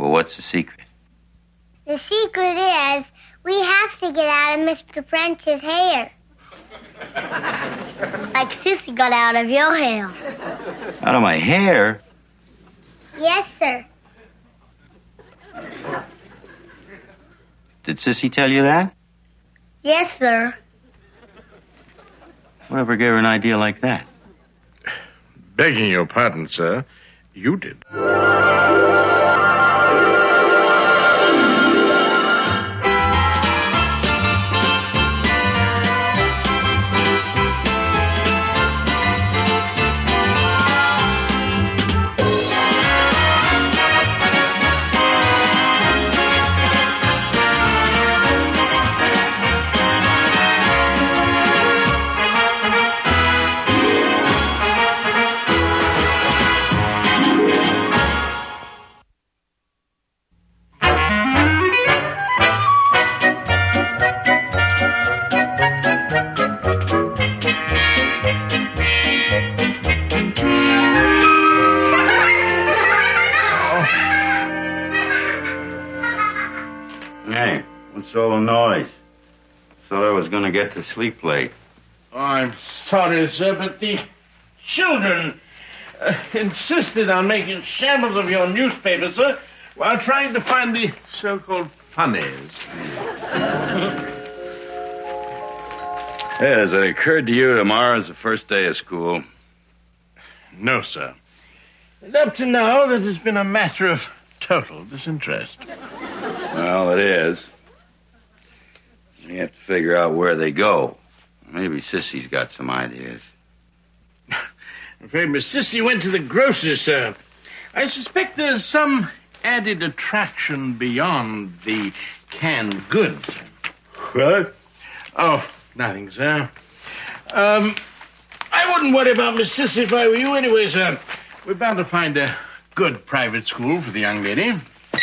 Well, what's the secret? The secret is we have to get out of Mr. French's hair. Like Sissy got out of your hair. Out of my hair? Yes, sir. Did Sissy tell you that? Yes, sir. Whatever gave her an idea like that? Begging your pardon, sir, you did. Hey, what's all the noise? Thought I was going to get to sleep late. Oh, I'm sorry, sir, but the children insisted on making shambles of your newspaper, sir, while trying to find the so-called funnies. Hey, has it occurred to you tomorrow's the first day of school? No, sir. And up to now, that has been a matter of total disinterest. Well, it is. You have to figure out where they go. Maybe Sissy's got some ideas. I'm afraid Miss Sissy went to the grocer's, sir. I suspect there's some added attraction beyond the canned goods. What? Oh, nothing, sir. I wouldn't worry about Miss Sissy if I were you anyway, sir. We're bound to find a good private school for the young lady.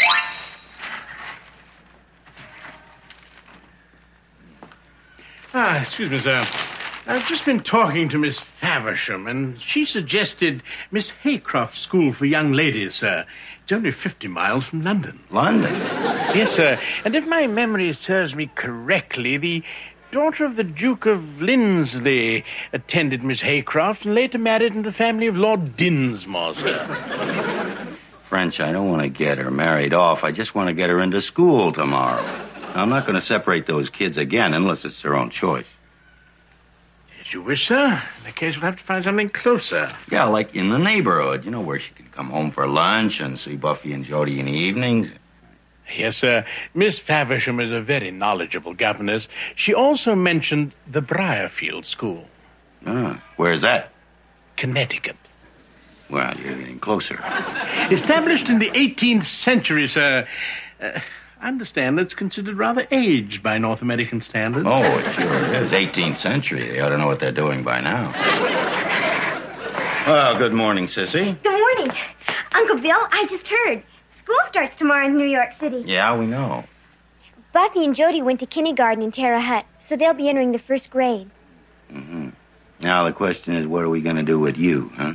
Excuse me, sir. I've just been talking to Miss Faversham, and she suggested Miss Haycroft's School for Young Ladies, sir. It's only 50 miles from London. London? Yes, sir. And if my memory serves me correctly, the daughter of the Duke of Lindsley attended Miss Haycroft and later married into the family of Lord Dinsmore, sir. French, I don't want to get her married off. I just want to get her into school tomorrow. I'm not going to separate those kids again unless it's their own choice. As you wish, sir. In that case, we'll have to find something closer. Yeah, like in the neighborhood, you know, where she can come home for lunch and see Buffy and Jody in the evenings. Yes, sir. Miss Faversham is a very knowledgeable governess. She also mentioned the Briarfield School. Where's that? Connecticut. Well, you're getting closer. Established in the 18th century, sir. I understand it's considered rather aged by North American standards. Oh, it sure is. 18th century. They ought to know what they're doing by now. Well, good morning, Sissy. Good morning. Uncle Bill, I just heard. School starts tomorrow in New York City. Yeah, we know. Buffy and Jody went to kindergarten in Terre Haute, so they'll be entering the first grade. Mm-hmm. Now the question is, what are we going to do with you, huh?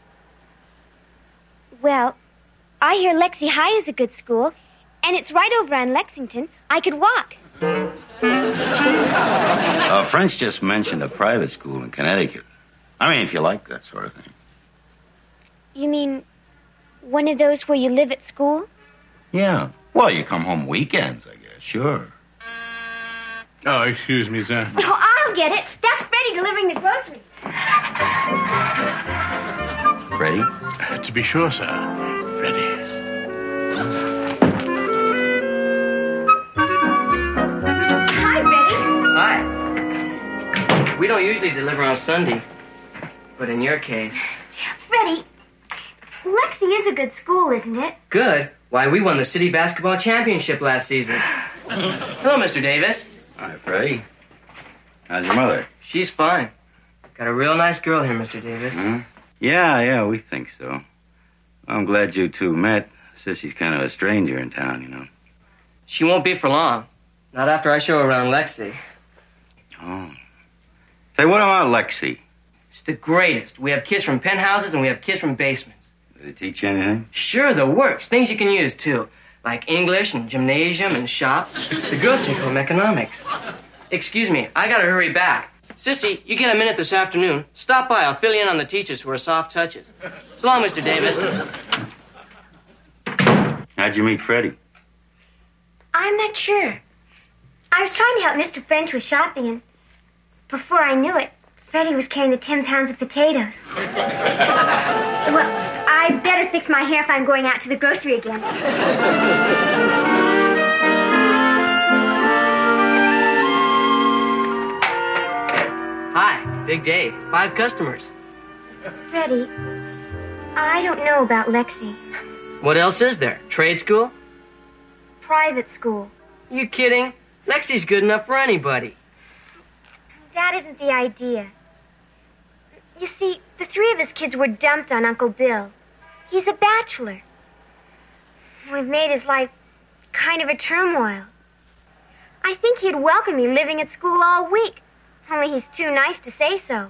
Well, I hear Lexie High is a good school, and it's right over on Lexington. I could walk. French just mentioned a private school in Connecticut. I mean, if you like that sort of thing. You mean one of those where you live at school? Yeah. Well, you come home weekends, I guess. Sure. Oh, excuse me, sir. Oh, I'll get it. That's Freddie delivering the groceries. Freddie? To be sure, sir. Freddie. Hi, Freddie. Hi. We don't usually deliver on Sunday, but in your case... Freddie, Lexie is a good school, isn't it? Good? Why, we won the city basketball championship last season. Hello, Mr. Davis. Hi, Freddie. How's your mother? She's fine. Got a real nice girl here, Mr. Davis. Huh? Yeah, we think so. I'm glad you two met. Sissy's kind of a stranger in town, you know. She won't be for long. Not after I show her around Lexie. Oh. Say, what about Lexie? It's the greatest. We have kids from penthouses and we have kids from basements. Did they teach you anything? Sure, the works. Things you can use, too. like English and gymnasium and shops. The girls take home economics. Excuse me, I gotta hurry back. Sissy, you get a minute this afternoon. Stop by, I'll fill you in on the teachers who are soft touches. So long, Mr. Davis. How'd you meet Freddie? I'm not sure. I was trying to help Mr. French with shopping, and before I knew it, Freddie was carrying the 10 pounds of potatoes. Well, I better fix my hair if I'm going out to the grocery again. Hi, big day. 5 customers. Freddie, I don't know about Lexi. What else is there? Trade school? Private school. You kidding? Lexi's good enough for anybody. That isn't the idea. You see, the 3 of us kids were dumped on Uncle Bill. He's a bachelor. We've made his life kind of a turmoil. I think he'd welcome me living at school all week, only he's too nice to say so.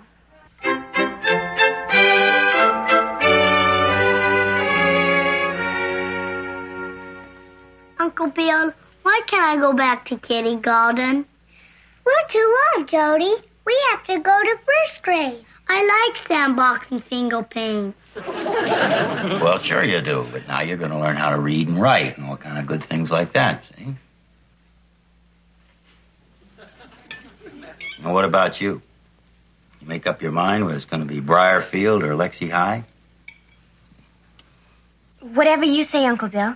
Uncle Bill, why can't I go back to kindergarten? We're too old, Jody. We have to go to first grade. I like sandbox and single panes. Well, sure you do, but now you're going to learn how to read and write and all kind of good things like that, see? Now, what about you? You make up your mind whether it's going to be Briarfield or Lexi High? Whatever you say, Uncle Bill.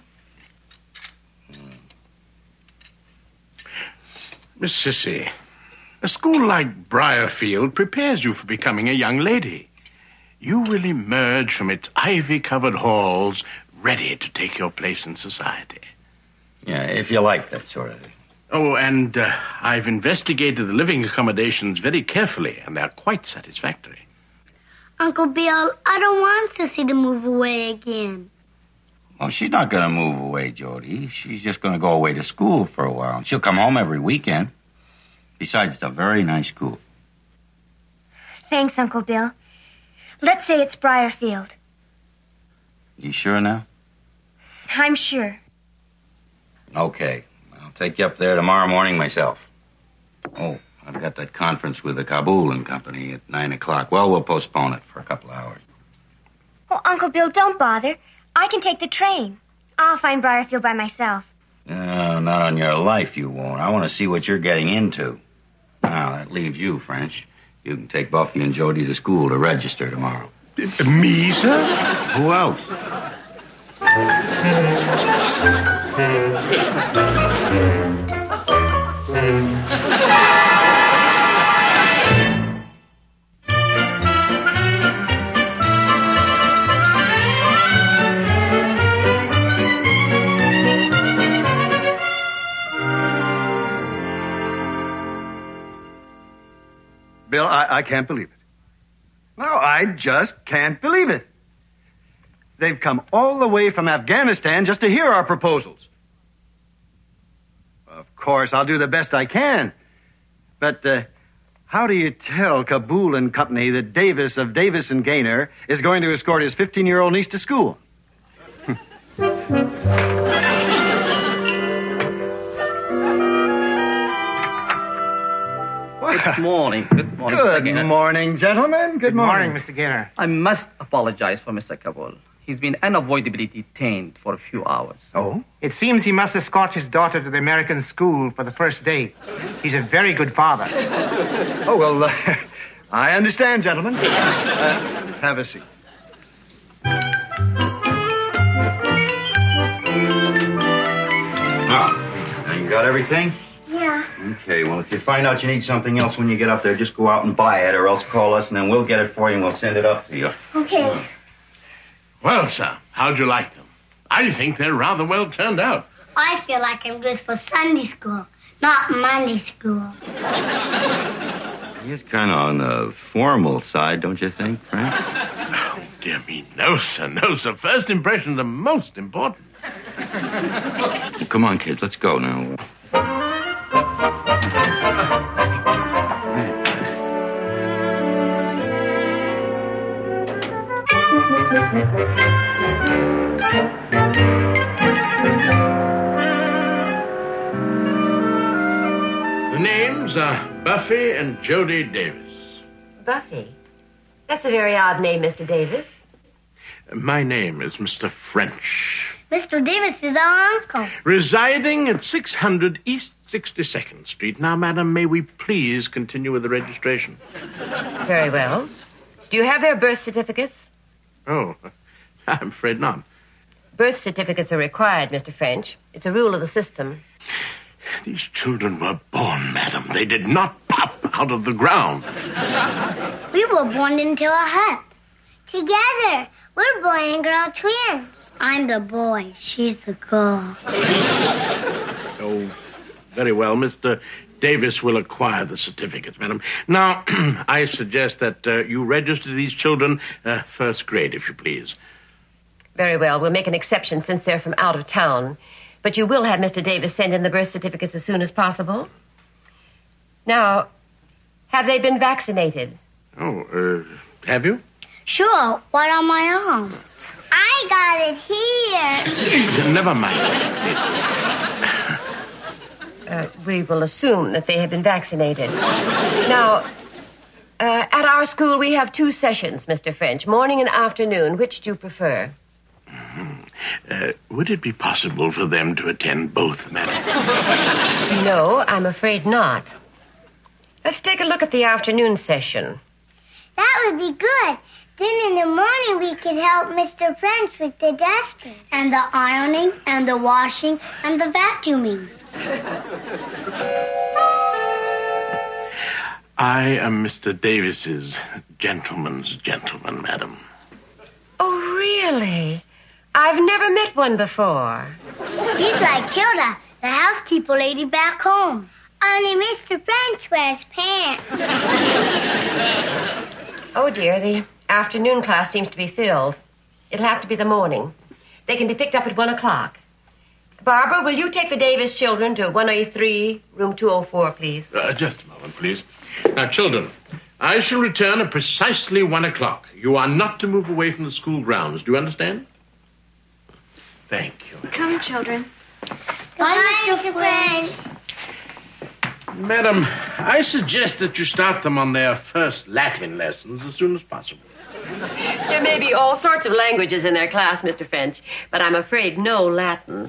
Miss Sissy, a school like Briarfield prepares you for becoming a young lady. You will emerge from its ivy-covered halls ready to take your place in society. Yeah, if you like that sort of thing. Oh, and I've investigated the living accommodations very carefully, and they're quite satisfactory. Uncle Bill, I don't want Sissy to move away again. Well, she's not going to move away, Jody. She's just going to go away to school for a while. She'll come home every weekend. Besides, it's a very nice school. Thanks, Uncle Bill. Let's say it's Briarfield. You sure now? I'm sure. Okay. I'll take you up there tomorrow morning myself. Oh, I've got that conference with the Kabul and Company at 9 o'clock. Well, we'll postpone it for a couple of hours. Oh, Uncle Bill, don't bother. I can take the train. I'll find Briarfield by myself. No, not on your life you won't. I want to see what you're getting into. Now, that leaves you, French. You can take Buffy and Jody to school to register tomorrow. Me, sir? Who else? Bill, I can't believe it. No, I just can't believe it. They've come all the way from Afghanistan just to hear our proposals. Of course, I'll do the best I can. But how do you tell Kabul and Company that Davis of Davis and Gaynor is going to escort his 15-year-old niece to school? Good morning. Good morning, Mr. Good Gaynor. morning, gentlemen. Good morning. Mr. Gaynor. I must apologize for Mr. Kabul. He's been unavoidably detained for a few hours. Oh? It seems he must escort his daughter to the American school for the first day. He's a very good father. Oh, well, I understand, gentlemen. Have a seat. Now, you got everything? Yeah. Okay, well, if you find out you need something else when you get up there, just go out and buy it, or else call us, and then we'll get it for you, and we'll send it up to you. Okay. Well, sir, how'd you like them? I think they're rather well turned out. I feel like I'm good for Sunday school, not Monday school. He's kind of on the formal side, don't you think, Frank? Oh, dear me, no, sir, no, sir. First impressions are most important. Well, come on, kids, let's go now. These are Buffy and Jody Davis. Buffy? That's a very odd name, Mr. Davis. My name is Mr. French. Mr. Davis is our uncle. Residing at 600 East 62nd Street. Now, madam, may we please continue with the registration? Very well. Do you have their birth certificates? Oh, I'm afraid not. Birth certificates are required, Mr. French. It's a rule of the system. These children were born, madam. They did not pop out of the ground. We were born into a hut. Together. We're boy and girl twins. I'm the boy. She's the girl. Oh, very well. Mr. Davis will acquire the certificates, madam. Now, I suggest that you register these children first grade, if you please. Very well. We'll make an exception since they're from out of town. But you will have Mr. Davis send in the birth certificates as soon as possible. Now, have they been vaccinated? Oh, have you? Sure. What on my arm? I got it here. Never mind. We will assume that they have been vaccinated. Now, at our school, we have 2 sessions, Mr. French, morning and afternoon. Which do you prefer? Would it be possible for them to attend both, madam? No, I'm afraid not. Let's take a look at the afternoon session. That would be good. Then in the morning we could help Mr. French with the dusting. And the ironing, and the washing, and the vacuuming. I am Mr. Davis's gentleman's gentleman, madam. Oh, really? I've never met one before. He's like Hilda, the housekeeper lady back home. Only Mr. French wears pants. Oh, dear, the afternoon class seems to be filled. It'll have to be the morning. They can be picked up at 1 o'clock. Barbara, will you take the Davis children to 1A3, room 204, please? Just a moment, please. Now, children, I shall return at precisely 1 o'clock. You are not to move away from the school grounds. Do you understand? Thank you. Come, children. Bye, Mr. French. Madam, I suggest that you start them on their first Latin lessons as soon as possible. There may be all sorts of languages in their class, Mr. French, but I'm afraid no Latin.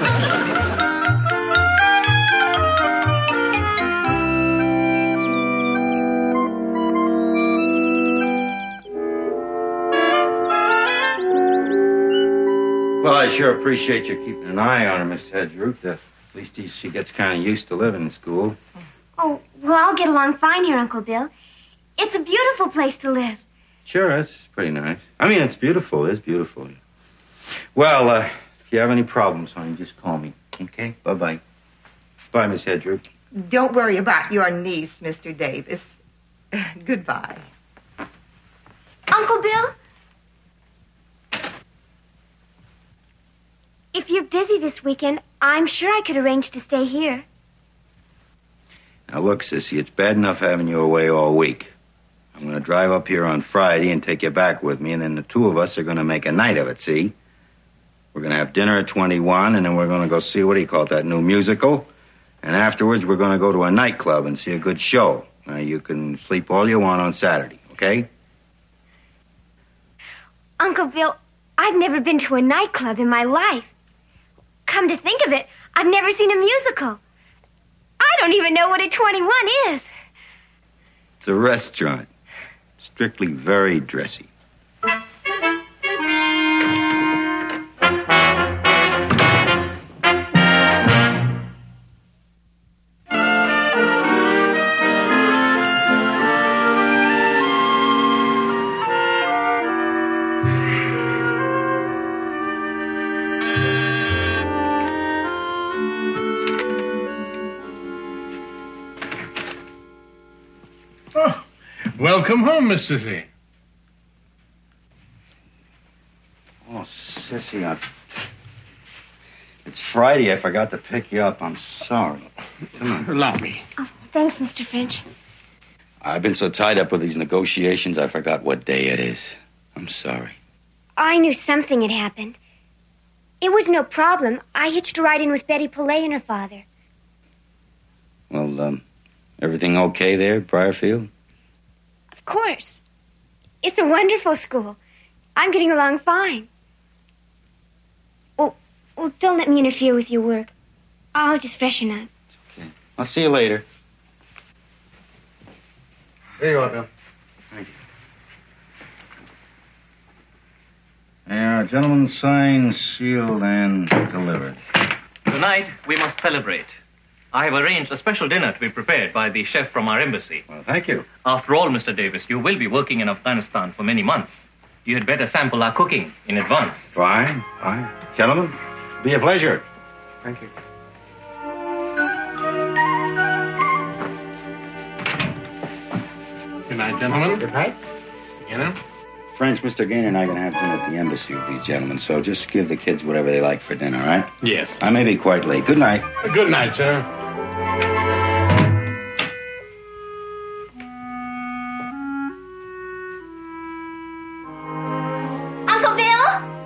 Well, I sure appreciate you keeping an eye on her, Miss Hedgeroot. At least she gets kind of used to living in school. Oh, well, I'll get along fine here, Uncle Bill. It's a beautiful place to live. Sure, it's pretty nice. I mean, it's beautiful. It's beautiful. Well, if you have any problems, honey, just call me. Okay? Bye-bye. Bye, Miss Hedgeroot. Don't worry about your niece, Mr. Davis. Goodbye. Uncle Bill? If you're busy this weekend, I'm sure I could arrange to stay here. Now, look, Sissy, it's bad enough having you away all week. I'm going to drive up here on Friday and take you back with me, and then the 2 of us are going to make a night of it, see? We're going to have dinner at 21, and then we're going to go see, what do you call it, that new musical? And afterwards, we're going to go to a nightclub and see a good show. Now, you can sleep all you want on Saturday, okay? Uncle Bill, I've never been to a nightclub in my life. Come to think of it, I've never seen a musical. I don't even know what a 21 is. It's a restaurant. Strictly very dressy. Welcome home, Miss Sissy. Oh, Sissy, it's Friday. I forgot to pick you up. I'm sorry. Come on. Allow me. Oh, thanks, Mr. French. I've been so tied up with these negotiations, I forgot what day it is. I'm sorry. I knew something had happened. It was no problem. I hitched a ride in with Betty Pillay and her father. Well, Everything okay there at Briarfield? Of course. It's a wonderful school. I'm getting along fine. Oh, don't let me interfere with your work. I'll just freshen up. Okay. I'll see you later. There you are, Bill. Thank you. Yeah, gentlemen, signed, sealed, and delivered. Tonight, we must celebrate. I have arranged a special dinner to be prepared by the chef from our embassy. Well, thank you. After all, Mr. Davis, you will be working in Afghanistan for many months. You had better sample our cooking in advance. Fine. Gentlemen, be a pleasure. Thank you. Good night, gentlemen. Good night. Mr. Gaynor. French, Mr. Gaynor and I are going to have dinner at the embassy with these gentlemen, so just give the kids whatever they like for dinner, all right? Yes. I may be quite late. Good night. Good night, sir. Uncle Bill?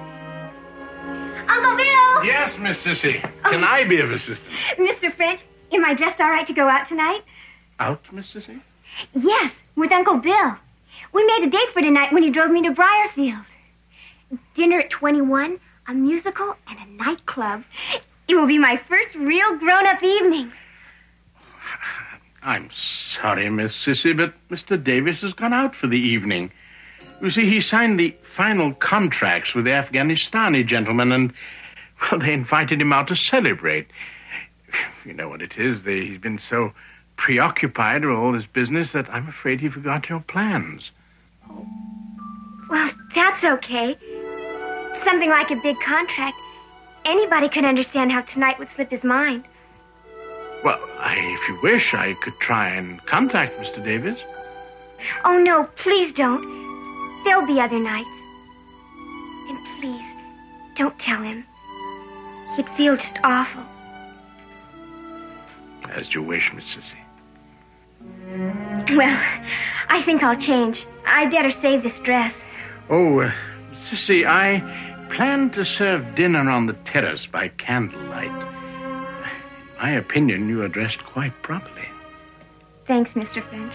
Uncle Bill? Yes, Miss Sissy. Can I be of assistance? Mr. French, am I dressed all right to go out tonight? Out, Miss Sissy? Yes, with Uncle Bill. We made a date for tonight when he drove me to Briarfield. Dinner at 21, a musical, and a nightclub. It will be my first real grown-up evening. I'm sorry, Miss Sissy, but Mr. Davis has gone out for the evening. You see, he signed the final contracts with the Afghanistani gentlemen, and, well, they invited him out to celebrate. You know what it is. He's been so preoccupied with all this business that I'm afraid he forgot your plans. Well, that's okay. Something like a big contract. Anybody could understand how tonight would slip his mind. Well, if you wish, I could try and contact Mr. Davis. Oh, no, please don't. There'll be other nights. And please, don't tell him. He'd feel just awful. As you wish, Miss Sissy. Well, I think I'll change. I'd better save this dress. Oh, Sissy, I plan to serve dinner on the terrace by candlelight. In my opinion, you are dressed quite properly. Thanks, Mr. French.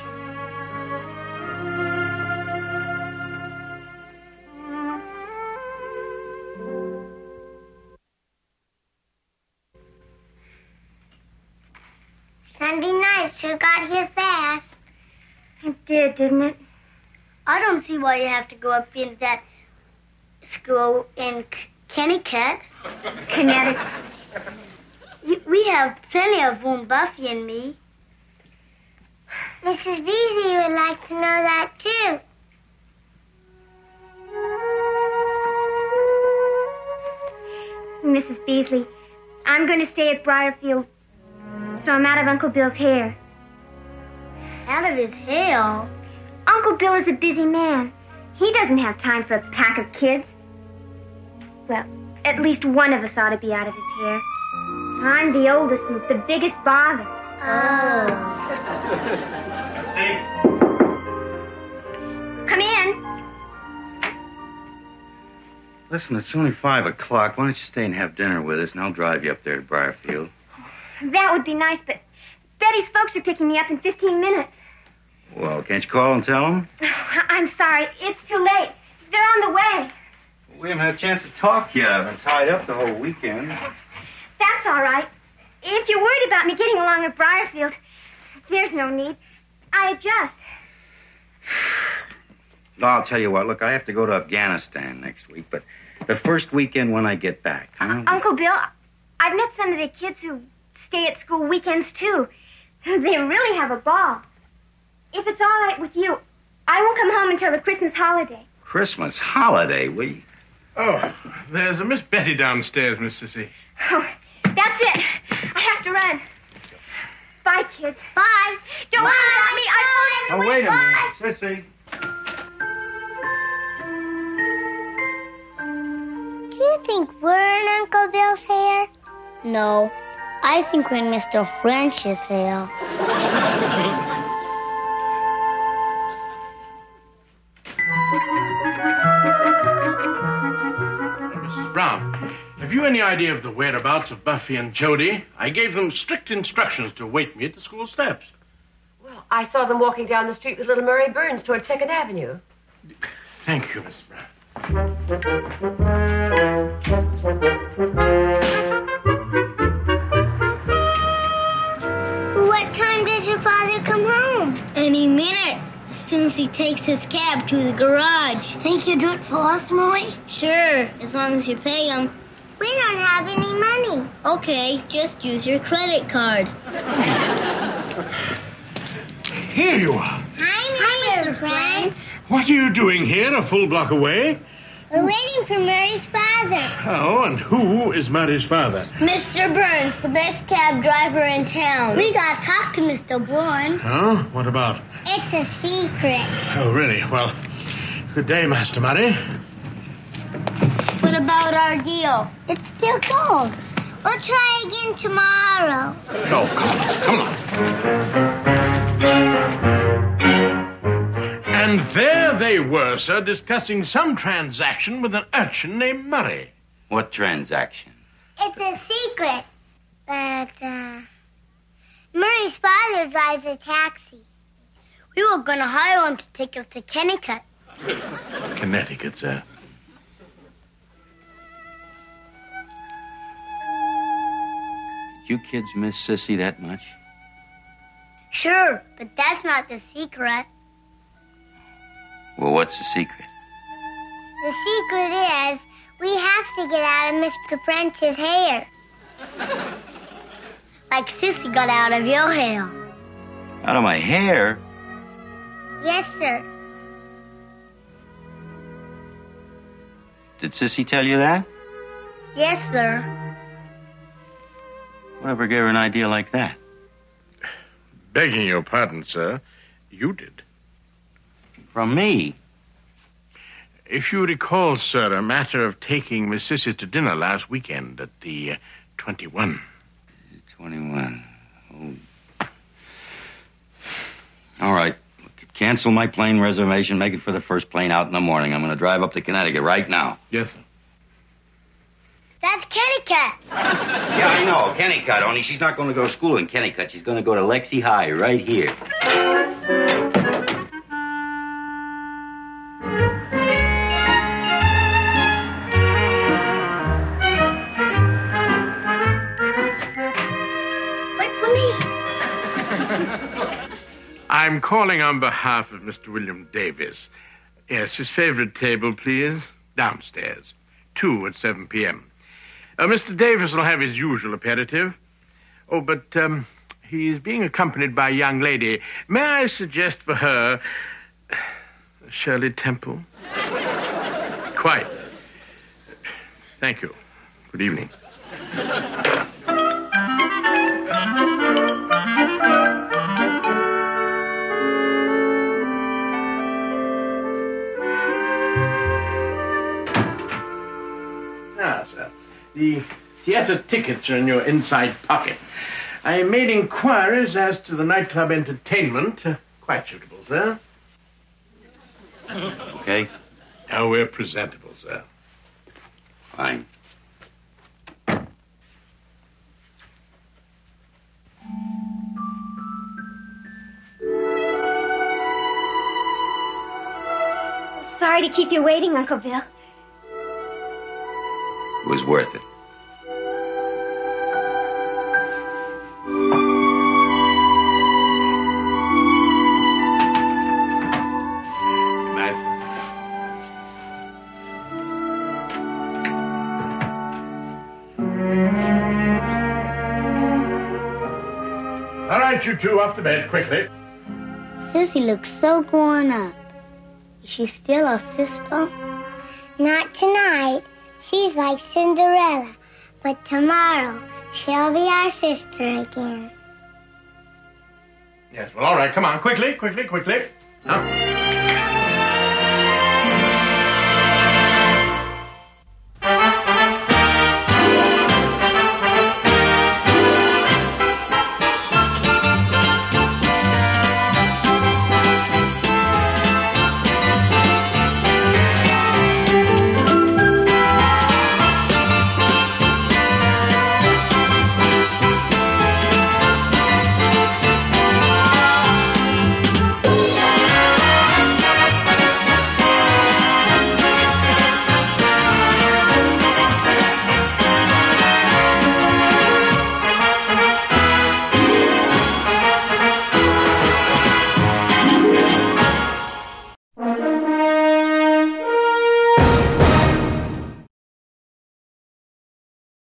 Sunday night sure got here fast. It did, didn't it? I don't see why you have to go up into that school in Connecticut. Connecticut. We have plenty of room, Buffy and me. Mrs. Beasley would like to know that, too. Mrs. Beasley, I'm going to stay at Briarfield, so I'm out of Uncle Bill's hair. Out of his hair? Uncle Bill is a busy man. He doesn't have time for a pack of kids. Well, at least one of us ought to be out of his hair. I'm the oldest and the biggest bother. Oh. Come in. Listen, it's only 5 o'clock. Why don't you stay and have dinner with us, and I'll drive you up there to Briarfield. That would be nice, but Betty's folks are picking me up in 15 minutes. Well, can't you call and tell them? I'm sorry. It's too late. They're on the way. We haven't had a chance to talk yet. I've been tied up the whole weekend. That's all right. If you're worried about me getting along at Briarfield, there's no need. I adjust. I'll tell you what. Look, I have to go to Afghanistan next week, but the first weekend when I get back. Huh? Uncle Bill, I've met some of the kids who stay at school weekends, too. They really have a ball. If it's all right with you, I won't come home until the Christmas holiday. Christmas holiday? We... Oh, there's a Miss Betty downstairs, Miss Sissy. Oh, that's it. I have to run. Bye, kids. Bye. Don't worry about me. I Oh, phoned wait a Bye. minute, Sissy. Do you think we're in Uncle Bill's hair? No. I think we're in Mr. French's hair. Mrs. Brown, have you any idea of the whereabouts of Buffy and Jody? I gave them strict instructions to await me at the school steps. I saw them walking down the street with little Murray Burns toward 2nd Avenue. Thank you, Miss Brown. What time does your father come home? Any minute. As soon as he takes his cab to the garage. Think you'll do it for us, Molly? Sure, as long as you pay him. We don't have any money. Okay, just use your credit card. Here you are. Hi, Mr. Friend. What are you doing here, a full block away? We're waiting for Mary's father. Oh, and who is Mary's father? Mr. Burns, the best cab driver in town. We got to talk to Mr. Burns. Oh, what about? It's a secret. Oh, really? Well, good day, Master Murray. What about our deal? It's still gold. We'll try again tomorrow. Oh, come on. And there they were, sir, discussing some transaction with an urchin named Murray. What transaction? It's a secret. But, Murray's father drives a taxi. We were going to hire him to take us to Kennicott. Connecticut, sir. Did you kids miss Sissy that much? Sure, but that's not the secret. Well, what's the secret? The secret is we have to get out of Mr. French's hair. Like Sissy got out of your hair. Out of my hair? Yes, sir. Did Sissy tell you that? Yes, sir. Whatever gave her an idea like that? Begging your pardon, sir, you did. From me? If you recall, sir, a matter of taking Miss Sissy to dinner last weekend at the 21. 21. Oh. All right. Cancel my plane reservation. Make it for the first plane out in the morning. I'm going to drive up to Connecticut right now. Yes, sir. That's Kennicott. Yeah, I know. Kennicott. Only she's not going to go to school in Kennicott. She's going to go to Lexi High right here. I'm calling on behalf of Mr. William Davis. Yes, his favorite table, please. Downstairs. 2 at 7 p.m. Mr. Davis will have his usual aperitif. Oh, but he's being accompanied by a young lady. May I suggest for her Shirley Temple? Quite. Thank you. Good evening. The theater tickets are in your inside pocket. I made inquiries as to the nightclub entertainment. Quite suitable, sir. Okay. Oh, we're presentable, sir. Fine. Sorry to keep you waiting, Uncle Bill. It was worth it. All right, you two, off to bed, quickly. Sissy looks so grown up. Is she still our sister? Not tonight. She's like Cinderella. But tomorrow, she'll be our sister again. Yes, well, all right, come on, quickly. Now.